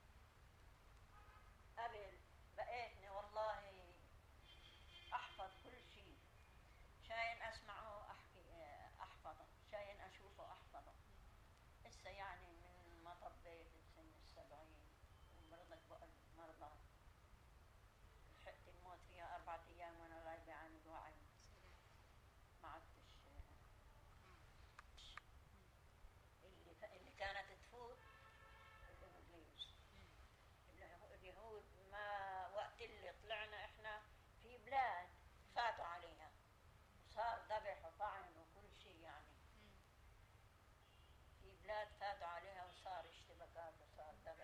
قبل بقيتني والله أحفظ كل شيء، شاين أسمعه أحكي أحفظه، شاين أشوفه أحفظه. هسه يعني من ما طبيت بسن السبعين ومرضت بقى مرضى، لحقت الموت فيها أربعة أيام وأنا غايبة عن الوعي، ما عدتش. اللي ف... اللي كانت تفوت الإنجليز، اليهود ما وقت اللي طلعنا إحنا في بلاد فاتوا عليها وصار ذبح وطعن وكل شيء يعني. في بلاد فاتوا